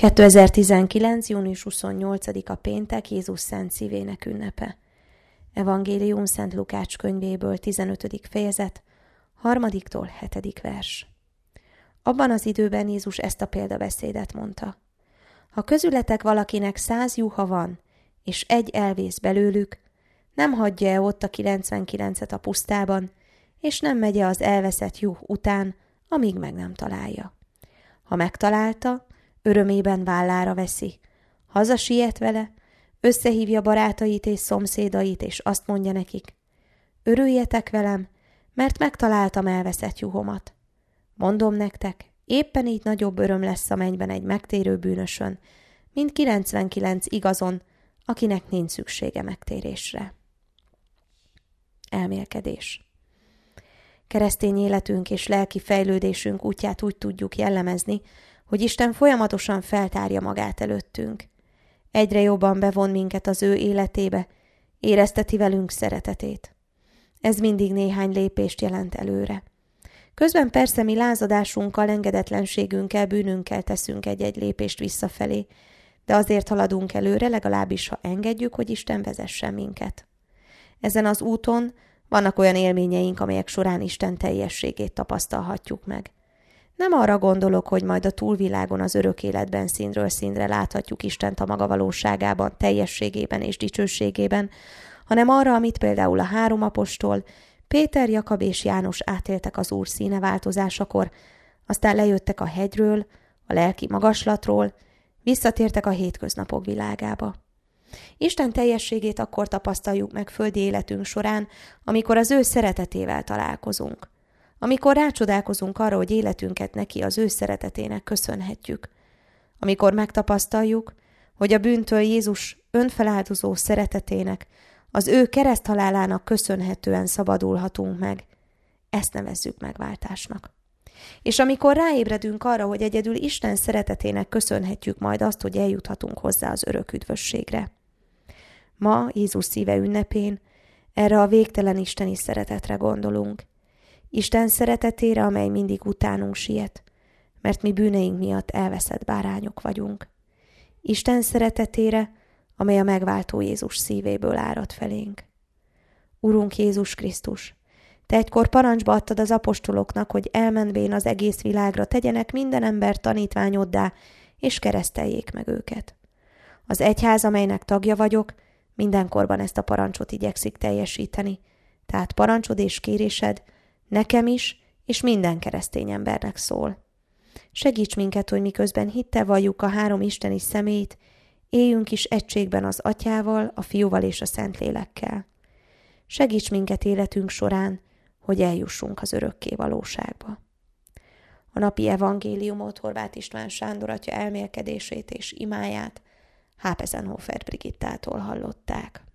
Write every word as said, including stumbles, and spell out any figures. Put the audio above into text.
kétezer-tizenkilenc. június huszonnyolcadika péntek, Jézus Szent Szívének ünnepe. Evangélium Szent Lukács könyvéből, tizenötödik fejezet, harmadiktól hetedik vers. Abban az időben Jézus ezt a példabeszédet mondta. Ha közületek valakinek száz juha van, és egy elvész belőlük, nem hagyja-e ott a kilencvenkilencet a pusztában, és nem megye az elveszett juh után, amíg meg nem találja. Ha megtalálta, örömében vállára veszi, hazasiet vele, összehívja barátait és szomszédait, és azt mondja nekik: örüljetek velem, mert megtaláltam elveszett juhomat. Mondom nektek, éppen így nagyobb öröm lesz a mennyben egy megtérő bűnösön, mint kilencvenkilenc igazon, akinek nincs szüksége megtérésre. Elmélkedés. Keresztény életünk és lelki fejlődésünk útját úgy tudjuk jellemezni, hogy Isten folyamatosan feltárja magát előttünk. Egyre jobban bevon minket az ő életébe, érezteti velünk szeretetét. Ez mindig néhány lépést jelent előre. Közben persze mi lázadásunkkal, engedetlenségünkkel, bűnünkkel teszünk egy-egy lépést visszafelé, de azért haladunk előre, legalábbis ha engedjük, hogy Isten vezessen minket. Ezen az úton vannak olyan élményeink, amelyek során Isten teljességét tapasztalhatjuk meg. Nem arra gondolok, hogy majd a túlvilágon, az örök életben színről színre láthatjuk Istent a maga valóságában, teljességében és dicsőségében, hanem arra, amit például a három apostol, Péter, Jakab és János átéltek az Úr színe változásakor, aztán lejöttek a hegyről, a lelki magaslatról, visszatértek a hétköznapok világába. Isten teljességét akkor tapasztaljuk meg földi életünk során, amikor az ő szeretetével találkozunk. Amikor rácsodálkozunk arra, hogy életünket neki az ő szeretetének köszönhetjük. Amikor megtapasztaljuk, hogy a bűntől Jézus önfeláldozó szeretetének, az ő kereszthalálának köszönhetően szabadulhatunk meg. Ezt nevezzük megváltásnak. És amikor ráébredünk arra, hogy egyedül Isten szeretetének köszönhetjük majd azt, hogy eljuthatunk hozzá az örök üdvösségre. Ma, Jézus szíve ünnepén, erre a végtelen isteni szeretetre gondolunk. Isten szeretetére, amely mindig utánunk siet, mert mi bűneink miatt elveszett bárányok vagyunk. Isten szeretetére, amely a megváltó Jézus szívéből árad felénk. Urunk Jézus Krisztus, Te egykor parancsba adtad az apostoloknak, hogy elmenvén az egész világra tegyenek minden ember tanítványoddá, és kereszteljék meg őket. Az egyház, amelynek tagja vagyok, mindenkorban ezt a parancsot igyekszik teljesíteni, tehát parancsod és kérésed nekem is, és minden keresztény embernek szól. Segíts minket, hogy miközben hittel valljuk a három isteni személyt, éljünk is egységben az Atyával, a Fiúval és a Szentlélekkel. Segíts minket életünk során, hogy eljussunk az örökké valóságba. A napi evangéliumot Horváth István Sándor atya elmélkedését és imáját Hápezenhofer Brigittától hallották.